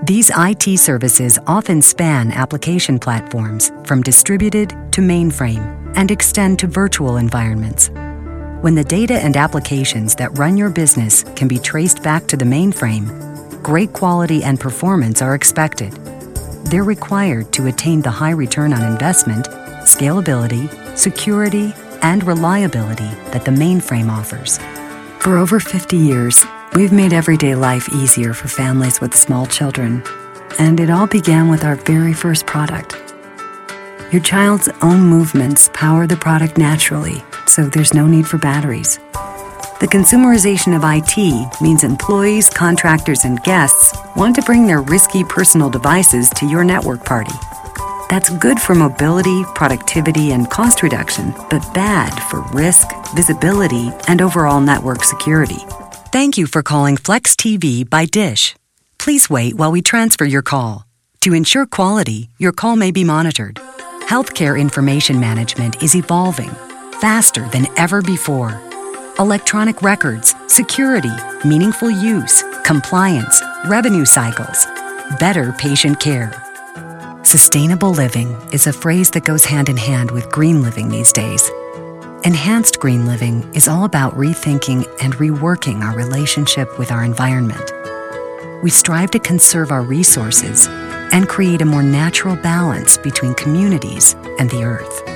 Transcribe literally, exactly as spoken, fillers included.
These I T services often span application platforms from distributed to mainframe and extend to virtual environments. When the data and applications that run your business can be traced back to the mainframe, great quality and performance are expected. They're required to attain the high return on investment, scalability, security, and reliability that the mainframe offers. For over fifty years, we've made everyday life easier for families with small children, and it all began with our very first product. Your child's own movements power the product naturally, so there's no need for batteries. The consumerization of I T means employees, contractors, and guests want to bring their risky personal devices to your network party. That's good for mobility, productivity, and cost reduction, but bad for risk, visibility, and overall network security. Thank you for calling Flex T V by Dish. Please wait while we transfer your call. To ensure quality, your call may be monitored. Healthcare information management is evolving faster than ever before. Electronic records, security, meaningful use, compliance, revenue cycles, better patient care. Sustainable living is a phrase that goes hand in hand with green living these days. Enhanced green living is all about rethinking and reworking our relationship with our environment. We strive to conserve our resources and create a more natural balance between communities and the earth.